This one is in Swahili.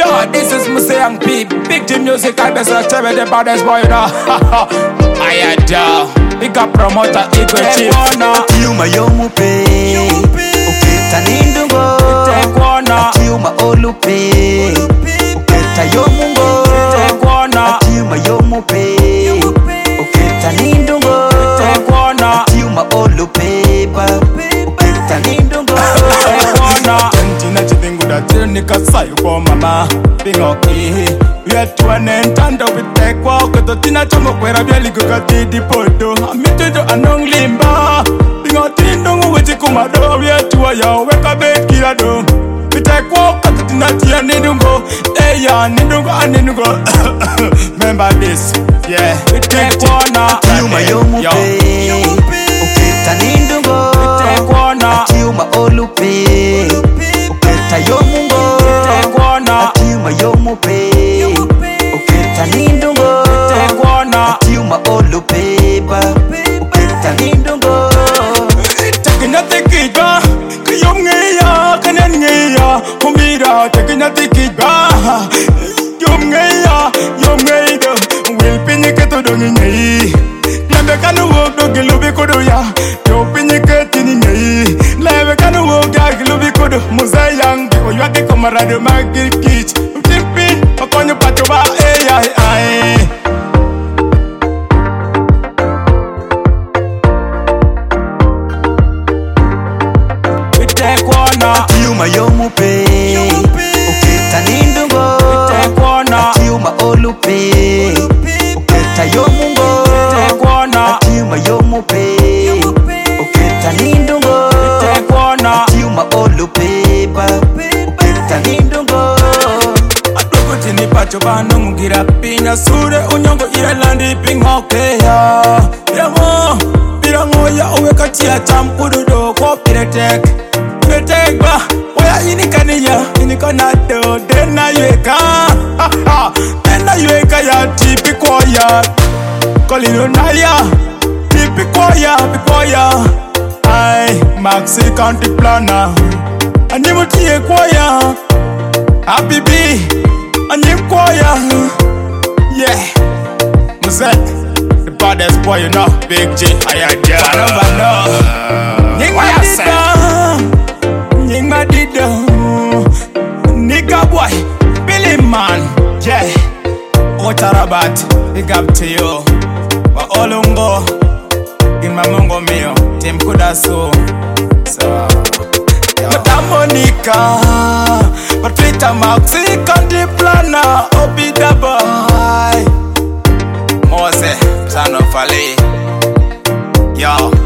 Yo, this is Musayang P. Big G Music, I best tell me the baddest boy, you know. I adore. Big up promoter, Ego Chief. Tiuma yomupe uketa nindungo Tiuma olupe uketa yomungo Tiuma yomupe uketa nindungo Tiuma olupe ba uketa nindungo Tina chitingu da nika sayo kwa mama Bingoki Yetu anentanda witekwa Kato tina chomo kwera biali kukatidi podo Amitudo anong limba Bingo tindungu witi kumado Yetu waya weka bekira do Witekwa kato tina tia nindungo Eya nindungo anindungo Remember this, yeah Witekwa na Tiuma yomupe uketa nindungo Tiuma olupe uketa yomungo Tiuma yomupe uketa nindungo Tiuma olupe ba uketa nindungo Takinya tikijba Kiyomngeya kanengeya Kumira takinya tikijba Yomngeya yomngeydo Wilpinike to dongingei Lembe kanu wog do gilubi kodo ya Yopinike tiningei Lembe kanu wog ya gilubi kodo Musayang Oyuake komarado magir kich Timpi Okonyo pachoba eya ay Tiuma yomupe uketa nindungo Tiuma olupe uketa yomungo Tiuma yomupe uketa nindungo Tiuma olupe ba uketa nindungo Aduko tini pacho bano mugira pinya sure unyongo irelandi pingokea Yamo Pirango ya uweka tia champududo kwa piretek Piretek ba Oya inikaniya Inikonado Dena yueka Dena yueka ya tipi kwa ya Kolino naya Tipi kwa ya Ay Maxi County Planner Animutie kwa ya Happy B Anim kwa ya Yeah Muse The baddest boy you know Big G Ayadja Nying Madida Nigga boy Billy man Yeah Otarabat Big up to you Wa olungo In mamungo mio Tim Kudasu So Madam Monica Patrita Maxi County Planner Obida boy Mose Son of Ali Yo